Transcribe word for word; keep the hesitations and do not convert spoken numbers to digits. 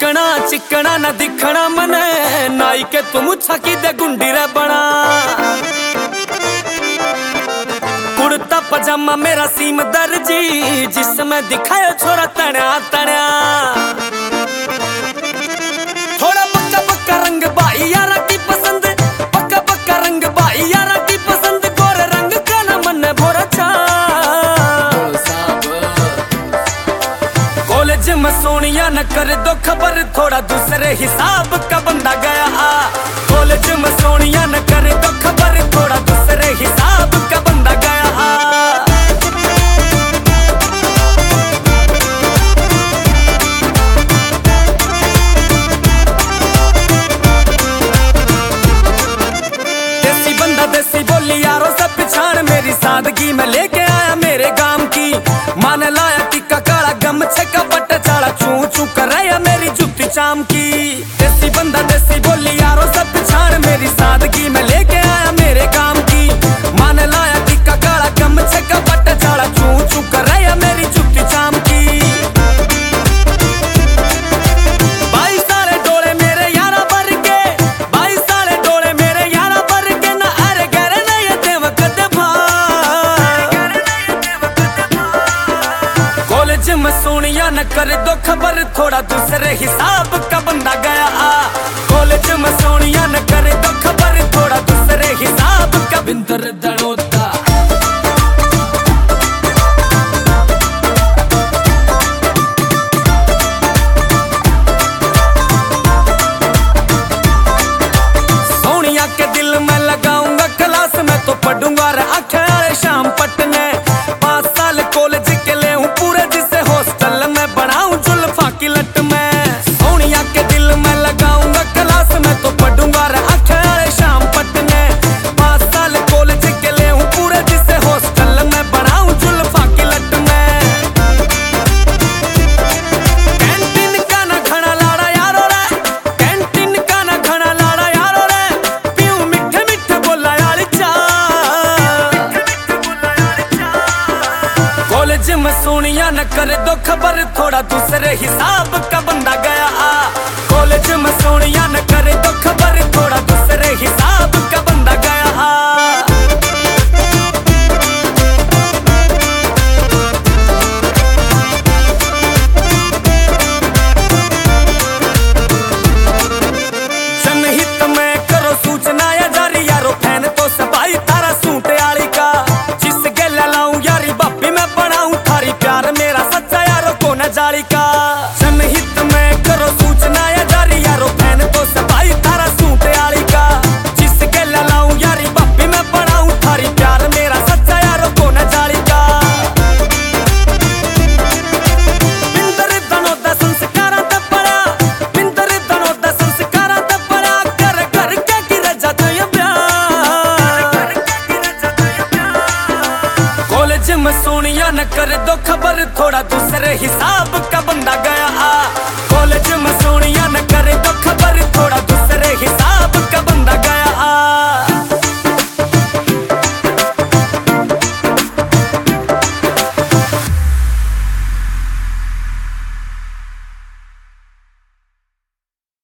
चिकना चिकना न दिखना मने नाई के तुम छकी दे गुंडी रे बना। कुर्ता पजामा मेरा सीम दर्जी जिसमें दिखाए छोरा तण्या तण्या। थोड़ा पक्का पक्का रंग भाई यारा की पसंद, पक्का पक्का रंग भाई यारा की पसंद। गोरे रंग का न मन भोरा चा कॉलेज में सोनिया न कर दो खबर, थोड़ा दूसरे हिसाब का बंदा गया। कॉलेज में सोनिया न कर दो खबर, थोड़ा दूसरे हिसाब का बंदा गया। देसी बंदा देसी बोली यारों से पिछाड़, मेरी सादगी में लेके आया मेरे गांव की। मान लाया टिक्का काला गमछे का बट चाड़ा, चू चू कर रहा मेरी जुत्ती चाम की। देसी बंदा देसी बोली यारों से पिछाड़, मेरी सादगी में लेके आया मेरे गांव की। मान लाया टिक्का काला गमछे का बट चाड़ा, चू चू कर रहा मेरी जुत्ती चाम की। बाईस साले डोले मेरे यारा भर के, बाईस साले डोले मेरे यारा भर के। ना अरे गरे ना ये देवक दे भाई, कॉलेज में सोनिया न कर दो खबर, थोड़ा दूसरे हिसाब का बंदा गया। कॉलेज में सोनिया न कर दो खबर, थोड़ा दूसरे हिसाब का बिंदर दड़ोता। सोनिया के दिल में लगाऊंगा क्लास में, तो पढ़ूंगा रे आखे शाम पटने। पांच साल कॉलेज के ले हूँ पूरे, जिसे हॉस्टल में बनाऊं जुल्फा की लट में। सोनिया के दिल में लगाऊंगा क्लास में, तो पढ़ूंगा रे आखे शाम पटने। पांच साल कॉलेज के ले हूँ पूरे, जिसे हॉस्टल में बनाऊं जुल्फा की लट में। कैंटीन का ना घना लाड़ा यारो रे, कैंटीन का ना घना लाड़ा यारो रे। पीऊं मिठे मिठे बोला यार चा, कॉलेज में सोनिया न कर दो खबर, थोड़ा दूसरे हिसाब का बंदा गया। कॉलेज में सोनिया न कर दो खबर, थोड़ा दूसरे हिसाब का बंदा गया। जनहित में करो सूचना या जारी, यारो फैन तो सबाई तारा सूट आली का। जिस गेला लाऊं यारी बापी मैं बनाऊं, थारी प्यार मेरा सच्चा यारो को न जाली का। जनहित में करो सूचना या जारी, यारो फैन तो सबाई तारा सूट आली का। जिस गेला लाऊं यारी बापी मैं बनाऊं, थारी प्यार मेरा सच्चा यारो को न जाली का। बिंदर दनो दा संस्कारा दा पड़ा, बिंदर दनो दा संस्कारा दा पड़ा। कर कर के गिर जाता ये प्यार, कॉलेज में सोनिया न कर दो खबर, थोड़ा दूसरे हिसाब